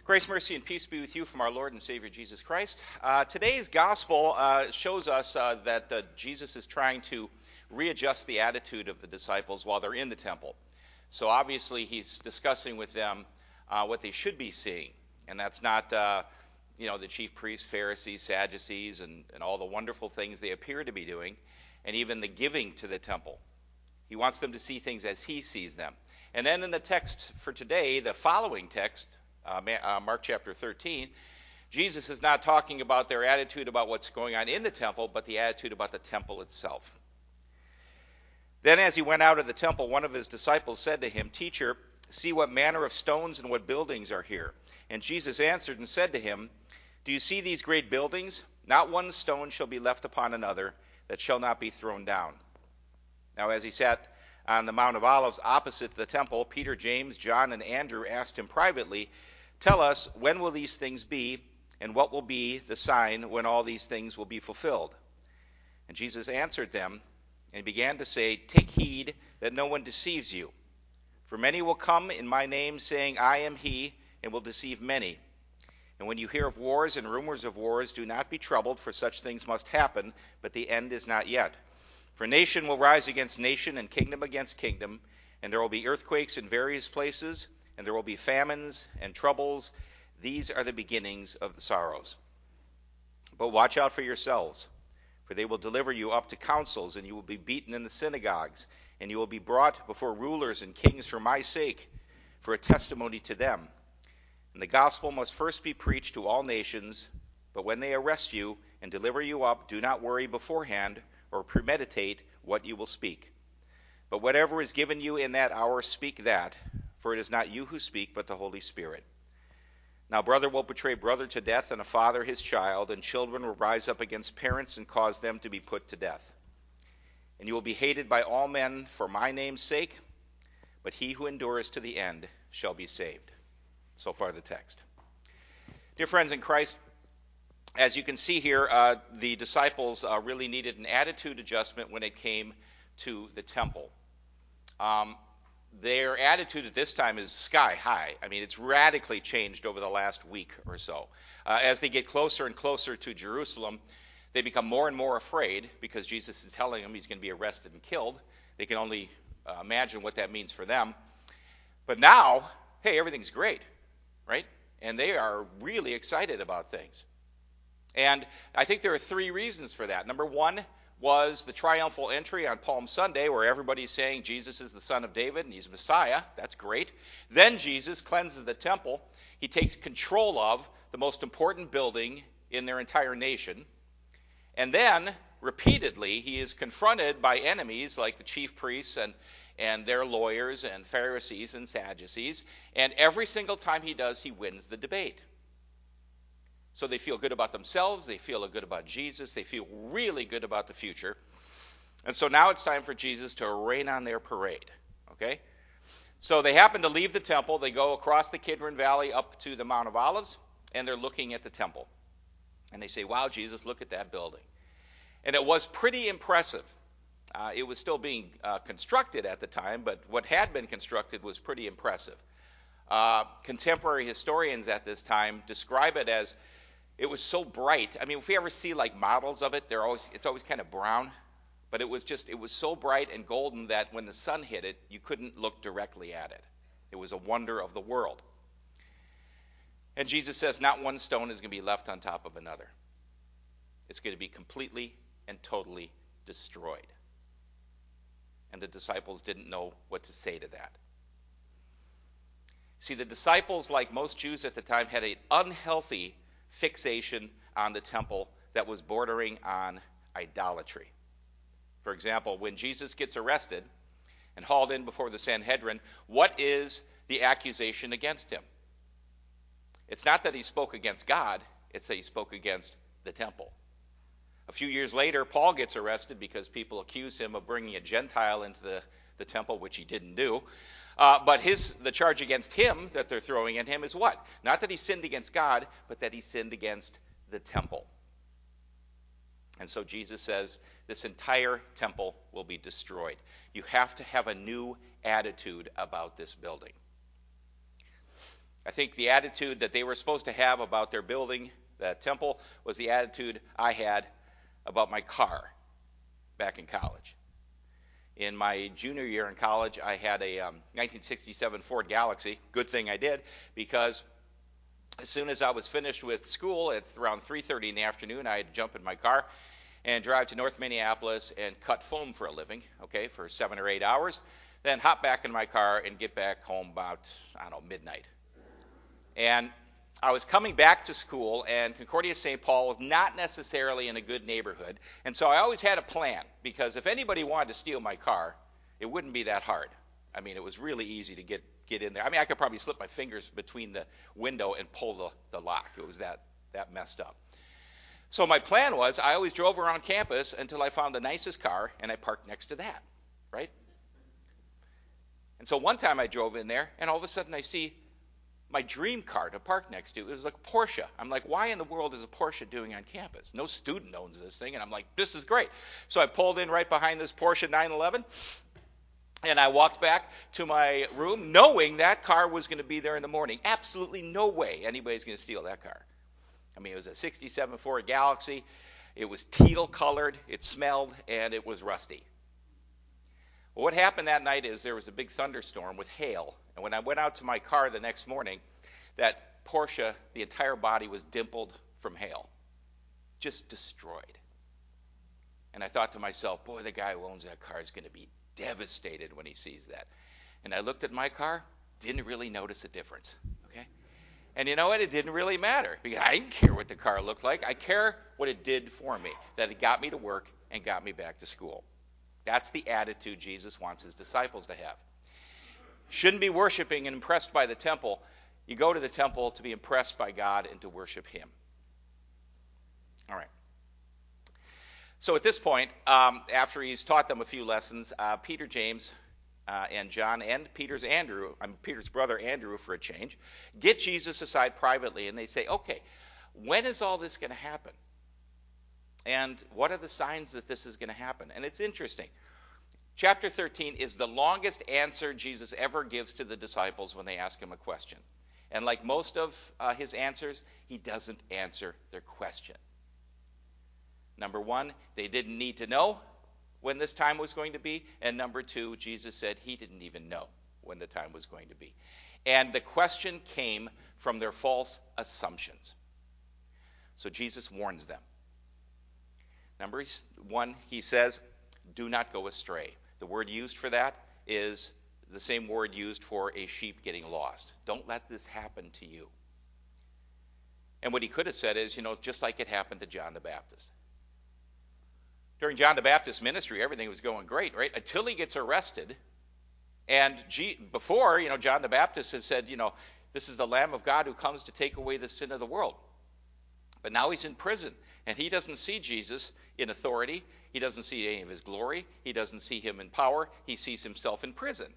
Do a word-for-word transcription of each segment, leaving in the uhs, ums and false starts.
Grace, mercy, and peace be with you from our Lord and Savior Jesus Christ. Uh, today's gospel uh, shows us uh, that uh, Jesus is trying to readjust the attitude of the disciples while they're in the temple. So obviously he's discussing with them uh, what they should be seeing. And that's not, uh, you know, the chief priests, Pharisees, Sadducees, and, and all the wonderful things they appear to be doing, and even the giving to the temple. He wants them to see things as he sees them. And then in the text for today, the following text, Uh, uh, Mark chapter thirteen, Jesus is not talking about their attitude about what's going on in the temple, but the attitude about the temple itself. Then as he went out of the temple, one of his disciples said to him, "Teacher, see what manner of stones and what buildings are here." And Jesus answered and said to him, "Do you see these great buildings? Not one stone shall be left upon another that shall not be thrown down." Now as he sat on the Mount of Olives opposite the temple, Peter, James, John, and Andrew asked him privately, "Tell us, when will these things be, and what will be the sign when all these things will be fulfilled?" And Jesus answered them and began to say, "Take heed that no one deceives you. For many will come in my name, saying, 'I am he,' and will deceive many. And when you hear of wars and rumors of wars, do not be troubled, for such things must happen, but the end is not yet. For nation will rise against nation, and kingdom against kingdom, and there will be earthquakes in various places, and there will be famines and troubles. These are the beginnings of the sorrows. But watch out for yourselves, for they will deliver you up to councils, and you will be beaten in the synagogues, and you will be brought before rulers and kings for my sake, for a testimony to them. And the gospel must first be preached to all nations, but when they arrest you and deliver you up, do not worry beforehand or premeditate what you will speak. But whatever is given you in that hour, speak that, for it is not you who speak, but the Holy Spirit. Now brother will betray brother to death, and a father his child, and children will rise up against parents and cause them to be put to death. And you will be hated by all men for my name's sake, but he who endures to the end shall be saved." So far the text. Dear friends in Christ, as you can see here, uh, the disciples uh, really needed an attitude adjustment when it came to the temple. Um, their attitude at this time is sky high. I mean, it's radically changed over the last week or so. Uh, as they get closer and closer to Jerusalem, they become more and more afraid because Jesus is telling them he's going to be arrested and killed. They can only uh, imagine what that means for them. But now, hey, everything's great, right? And they are really excited about things. And I think there are three reasons for that. Number one was the triumphal entry on Palm Sunday, where everybody's saying Jesus is the Son of David and he's Messiah. That's great. Then Jesus cleanses the temple. He takes control of the most important building in their entire nation. And then, repeatedly, he is confronted by enemies like the chief priests and, and their lawyers and Pharisees and Sadducees. And every single time he does, he wins the debate. So they feel good about themselves, they feel good about Jesus, they feel really good about the future. And so now it's time for Jesus to rain on their parade, okay? So they happen to leave the temple, they go across the Kidron Valley up to the Mount of Olives, and they're looking at the temple. And they say, "Wow, Jesus, look at that building." And it was pretty impressive. Uh, it was still being uh, constructed at the time, but what had been constructed was pretty impressive. Uh, contemporary historians at this time describe it as it was so bright. I mean, if we ever see like models of it, they're always it's always kind of brown, but it was just it was so bright and golden that when the sun hit it, you couldn't look directly at it. It was a wonder of the world. And Jesus says, not one stone is going to be left on top of another. It's going to be completely and totally destroyed. And the disciples didn't know what to say to that. See, the disciples, like most Jews at the time, had an unhealthy fixation on the temple that was bordering on idolatry. For example, when Jesus gets arrested and hauled in before the Sanhedrin, what is the accusation against him? It's not that he spoke against God, it's that he spoke against the temple. A few years later, Paul gets arrested because people accuse him of bringing a Gentile into the, the temple, which he didn't do. Uh, but his the charge against him that they're throwing at him is what? Not that he sinned against God, but that he sinned against the temple. And so Jesus says this entire temple will be destroyed. You have to have a new attitude about this building. I think the attitude that they were supposed to have about their building, the temple, was the attitude I had about my car back in college. In my junior year in college, I had a um, nineteen sixty-seven Ford Galaxy. Good thing I did, because as soon as I was finished with school at around three thirty in the afternoon, I had to jump in my car and drive to North Minneapolis and cut foam for a living, okay, for seven or eight hours, then hop back in my car and get back home about, I don't know, midnight. And I was coming back to school, and Concordia Saint Paul was not necessarily in a good neighborhood, and so I always had a plan, because if anybody wanted to steal my car, it wouldn't be that hard. I mean, it was really easy to get, get in there. I mean, I could probably slip my fingers between the window and pull the, the lock. It was that, that messed up. So my plan was, I always drove around campus until I found the nicest car, and I parked next to that, right? And so one time I drove in there, and all of a sudden I see my dream car to park next to. It was like a Porsche. I'm like, why in the world is a Porsche doing on campus? No student owns this thing. And I'm like, this is great. So I pulled in right behind this Porsche nine eleven, and I walked back to my room knowing that car was going to be there in the morning. Absolutely no way anybody's going to steal that car. I mean, it was a sixty-seven Ford Galaxy. It was teal colored, it smelled, and it was rusty. Well, what happened that night is there was a big thunderstorm with hail. And when I went out to my car the next morning, that Porsche, the entire body was dimpled from hail. Just destroyed. And I thought to myself, boy, the guy who owns that car is going to be devastated when he sees that. And I looked at my car, didn't really notice a difference. Okay? And you know what? It didn't really matter. Because I didn't care what the car looked like. I care what it did for me, that it got me to work and got me back to school. That's the attitude Jesus wants his disciples to have. Shouldn't be worshiping and impressed by the temple. You go to the temple to be impressed by God and to worship him. All right. So at this point, um, after he's taught them a few lessons, uh, Peter, James, uh, and John, and Peter's Andrew, I mean, Peter's brother Andrew, for a change, get Jesus aside privately, and they say, okay, when is all this going to happen? And what are the signs that this is going to happen? And it's interesting. Chapter thirteen is the longest answer Jesus ever gives to the disciples when they ask him a question. And like most of uh, his answers, he doesn't answer their question. Number one, they didn't need to know when this time was going to be. And number two, Jesus said he didn't even know when the time was going to be. And the question came from their false assumptions. So Jesus warns them. Number one, he says, do not go astray. The word used for that is the same word used for a sheep getting lost. Don't let this happen to you. And what he could have said is, you know, just like it happened to John the Baptist. During John the Baptist's ministry, everything was going great, right? Until he gets arrested. And G- before, you know, John the Baptist had said, you know, this is the Lamb of God who comes to take away the sin of the world. But now he's in prison, and he doesn't see Jesus in authority. He doesn't see any of his glory. He doesn't see him in power. He sees himself in prison.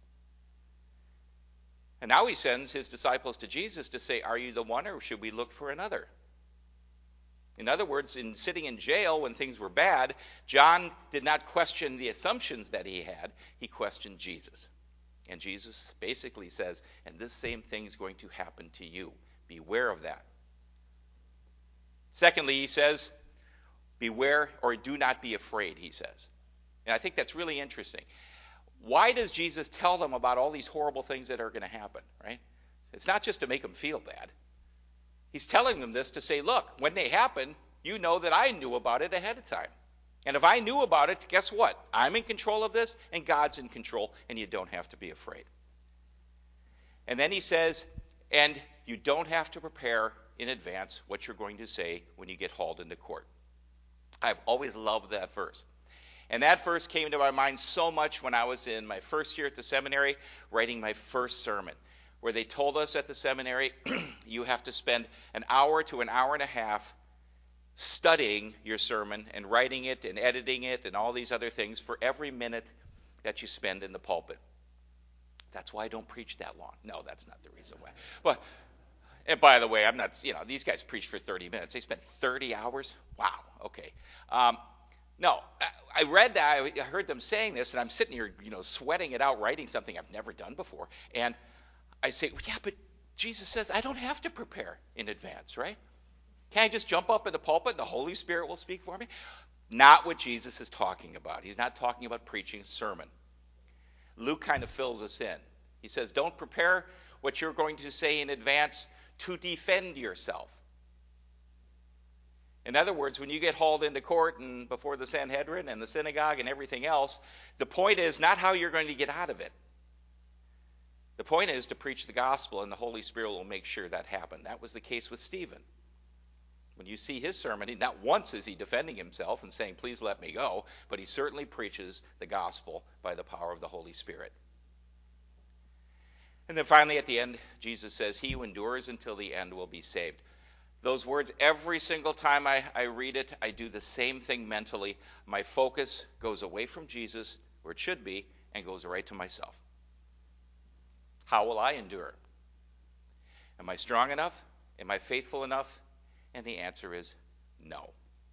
And now he sends his disciples to Jesus to say, are you the one, or should we look for another? In other words, in sitting in jail when things were bad, John did not question the assumptions that he had. He questioned Jesus. And Jesus basically says, and this same thing is going to happen to you. Beware of that. Secondly, he says, beware or do not be afraid, he says. And I think that's really interesting. Why does Jesus tell them about all these horrible things that are going to happen, right? It's not just to make them feel bad. He's telling them this to say, look, when they happen, you know that I knew about it ahead of time. And if I knew about it, guess what? I'm in control of this, and God's in control, and you don't have to be afraid. And then he says, and you don't have to prepare in advance what you're going to say when you get hauled into court. I've always loved that verse. And that verse came to my mind so much when I was in my first year at the seminary writing my first sermon, where they told us at the seminary, you have to spend an hour to an hour and a half studying your sermon and writing it and editing it and all these other things for every minute that you spend in the pulpit. That's why I don't preach that long. No, that's not the reason why. But and by the way, I'm not, you know, these guys preach for thirty minutes. They spent thirty hours? Wow, okay. Um, no, I, I read that, I heard them saying this, and I'm sitting here, you know, sweating it out, writing something I've never done before. And I say, well, yeah, but Jesus says, I don't have to prepare in advance, right? Can I just jump up in the pulpit and the Holy Spirit will speak for me? Not what Jesus is talking about. He's not talking about preaching a sermon. Luke kind of fills us in. He says, don't prepare what you're going to say in advance to defend yourself. In other words, when you get hauled into court and before the Sanhedrin and the synagogue and everything else, the point is not how you're going to get out of it. The point is to preach the gospel, and the Holy Spirit will make sure that happened. That was the case with Stephen. When you see his sermon, he, not once is he defending himself and saying, please let me go, but he certainly preaches the gospel by the power of the Holy Spirit. And then finally at the end, Jesus says, he who endures until the end will be saved. Those words, every single time I, I read it, I do the same thing mentally. My focus goes away from Jesus, where it should be, and goes right to myself. How will I endure? Am I strong enough? Am I faithful enough? And the answer is no.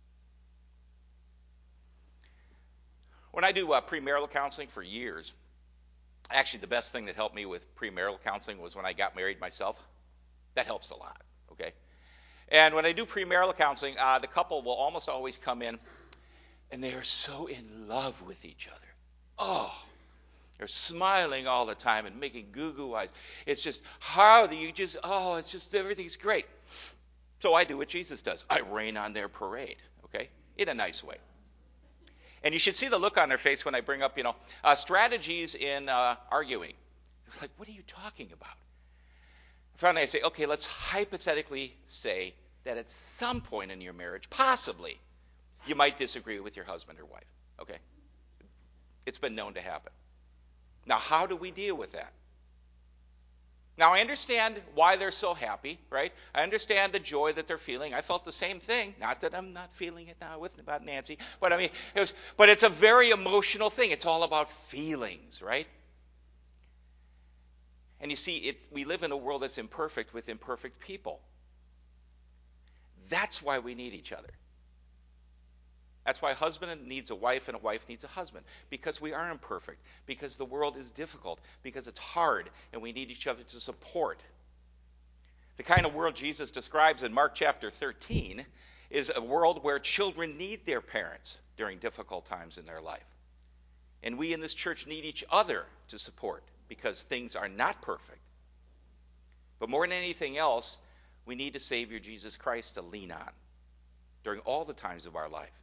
When I do uh, premarital counseling for years, actually the best thing that helped me with premarital counseling was when I got married myself. That helps a lot, okay? And when I do premarital counseling, uh, the couple will almost always come in, and they are so in love with each other. Oh, they're smiling all the time and making goo-goo eyes. It's just, how do you just, oh, it's just, everything's great. So I do what Jesus does. I rain on their parade, okay, in a nice way. And you should see the look on their face when I bring up, you know, uh, strategies in uh, arguing. They're like, what are you talking about? Finally, I say, okay, let's hypothetically say that at some point in your marriage, possibly, you might disagree with your husband or wife, okay? It's been known to happen. Now, how do we deal with that? Now, I understand why they're so happy, right? I understand the joy that they're feeling. I felt the same thing. Not that I'm not feeling it now with about Nancy, but I mean, it was, but it's a very emotional thing. It's all about feelings, right? And you see, it, we live in a world that's imperfect with imperfect people. That's why we need each other. That's why a husband needs a wife and a wife needs a husband. Because we are imperfect. Because the world is difficult. Because it's hard. And we need each other to support. The kind of world Jesus describes in Mark chapter thirteen is a world where children need their parents during difficult times in their life. And we in this church need each other to support. Because things are not perfect. But more than anything else, we need a Savior, Jesus Christ, to lean on during all the times of our life.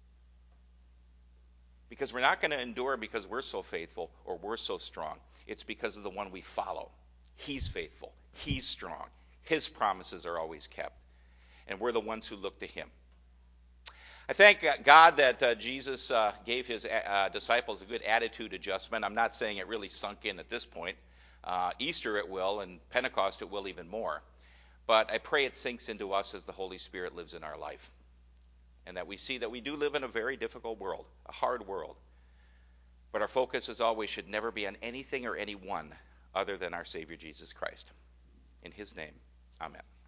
Because we're not going to endure because we're so faithful or we're so strong. It's because of the one we follow. He's faithful. He's strong. His promises are always kept. And we're the ones who look to him. I thank God that uh, Jesus uh, gave his uh, disciples a good attitude adjustment. I'm not saying it really sunk in at this point. Uh, Easter it will, and Pentecost it will even more. But I pray it sinks into us as the Holy Spirit lives in our life. And that we see that we do live in a very difficult world, a hard world. But our focus, as always, should never be on anything or anyone other than our Savior, Jesus Christ. In his name, amen.